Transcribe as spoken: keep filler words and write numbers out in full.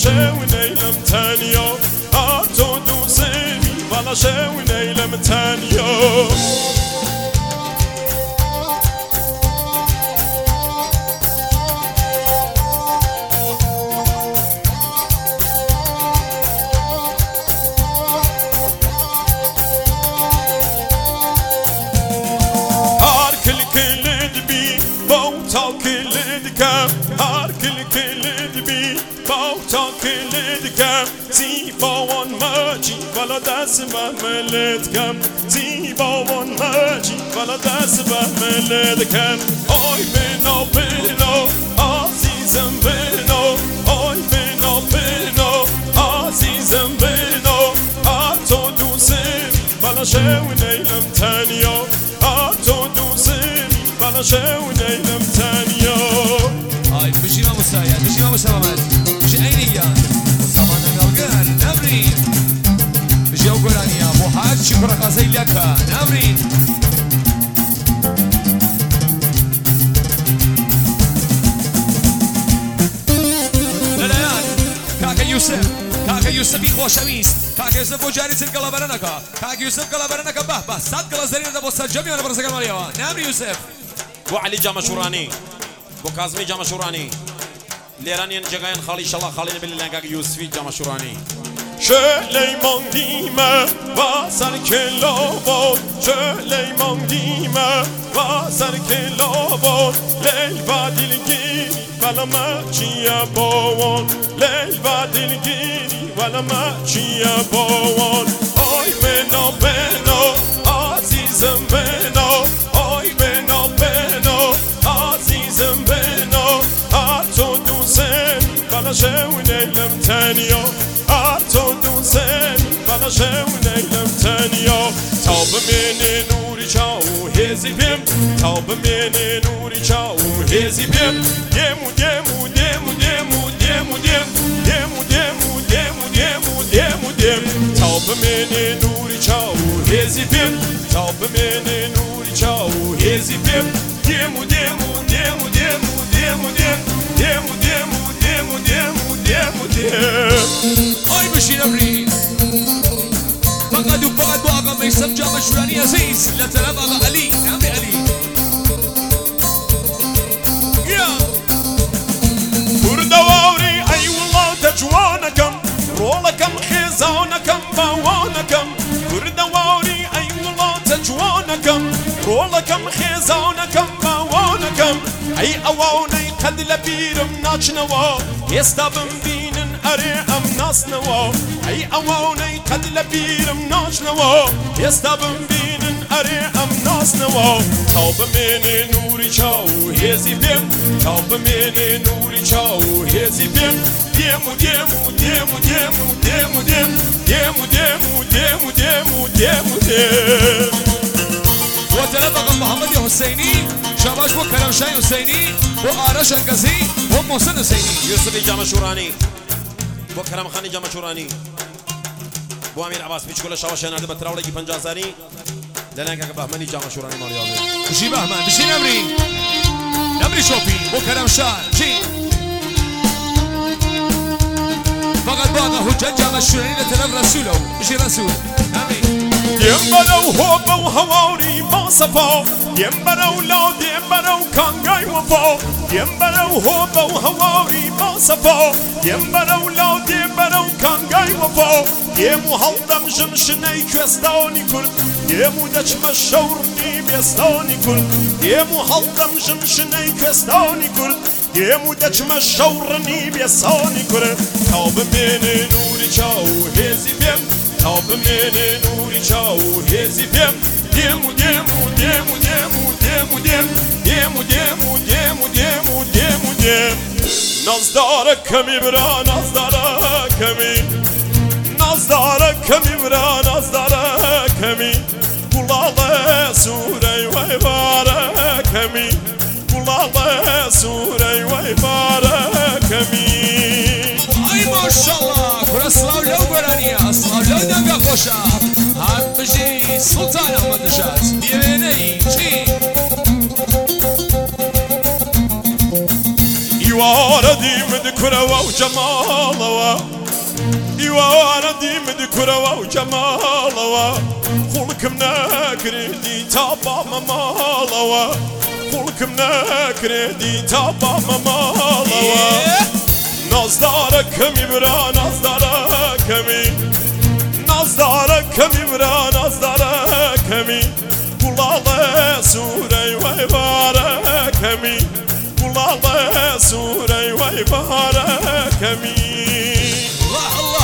شون ایلم تنیا تو دوستی والا شون ایلم تنیا هر کل کلید بی با تا کلید کم زیباوان مچی والا دست محملت کم زیباوان مچی والا دست محملت کم آی بنا بنا عزیزم بنا آی بنا بنا عزیزم بنا تو دوستی والا شون ایلم تنیا تو دوستی والا شون ایلم تنیا هاي بشي ما مستعد بشي ما مسامات بشي عيني يا زمان نرجان نمرين بشي وقراني يا ابو حاج شكرا غزي لك نمرين لا لا لا كاكا يوسف كاكا يوسف يخوشويس كاكا يوسف وجاريس القلبرنكا كاكا يوسف قلبرنكا به به صد قلزرين ده بوسط جميع انا برسك ماليا نمري يوسف وعلي جامع شوراني بو كاظمي جامع شوراني ليرانيان جاگاين خالي شالله خالي نبيل لنگاگ يوسفي جامع شوراني شلیمان دیمه و سر کلاوان شلیمان دیمه و سر کلاوان لیل و دلگیری ولی مچیه باوان لیل و دلگیری ولی مچیه باوان آی بنا بنا عزیزم بنا آی بنا بنا عزیزم بنا تو دوستی والا شون ایلم تنیا تو دوستی والا شون ایلم تنیا تا به من نوری چاو هزی بیم تا به من نوری چاو هزی بیم دیمو دیمو دیمو دیمو دیمو دیمو دیمو دیمو دیمو دیمو دیم تا به من نوری چاو هزی بیم تا به من نوری چاو هزی بیم دیمو دیمو دیمو دیمو دیمو دیمو دیمو دیمو دیمو دیمو دیمو هاي بشي نمرين فقد وفقد واقع ما يسمى جامع شوراني عزيز لا ترى بابا علي نعم علي يا وردواري اي والله تجوانكم رولكم خزانكم باوانكم وردواري اي والله تجوانكم رولكم خزانكم باوانكم اي اواني قد لبيرم ناچنوا يستبم بينن اري ام ناسنوا اي اواني قد لبيرم ناچنوا يستبم بينن اري ام ناسنوا تاب من نوري چاو هزي بيم تاب من نوري چاو هزي بيم ديمو ديمو ديمو ديمو ديمو ديمو ديمو ديمو ديمو ديمو ديمو وتلبق محمد حسيني شباش بو كرمشاي حسيني وآرش انقزي ومحسن حسيني يوسفي جامع شوراني بو كرم خاني جامع شوراني بو امير عباس بيشكول شواش نرد بتراولي كي پنجازاري لنگاگ بهمني جامع شوراني ماليابي بشي بهمن بشي نمري نمري شوفي بو كرمشان شي فقط باقى حجة جامع شوراني لتلب رسوله بشي رسول نمري يمبرو هوبو هواري ما صفا يمبرو لاد يمبرو كانغاي وفا يمبرو هوبو هواري ما صفا يمبرو لاد يمبرو كانغاي وفا يمو هلدم جمشني كوستاني كرد يمو دچم شورني بيستاني كرد يمو هلدم جمشني كوستاني كرد يمو دچم شورني بيستاني كرد تاب من نوري چاو هزي بيم تاب من نوري چاو هزي بيم ديمو ديمو ديمو ديمو ديمو ديمو ديمو ديمو ديمو ديمو ديم نازدارك كمي برا نازدارك كمي نازدارك كمي برا نازدارك كمي قلاله سوري ويبارك كمي قلاله سوري ويبارك كمي اي ما شاء الله كل اسلام لو برانيا اسلام لو دنگا خوشا هم بشي سلطان احمد نشات بيبيني چي يواردي مد كرة وجمالوا إيوانا ديم دي كرة وجمالوا خلق مناكري دي تابا ممالوا خلق مناكري دي تابا ممالوا نازدارك مبرا نازدارك مي نازدارك مبرا نازدارك مي Kulalı surey vay barakemi Kulalı surey vay barakemi الله الله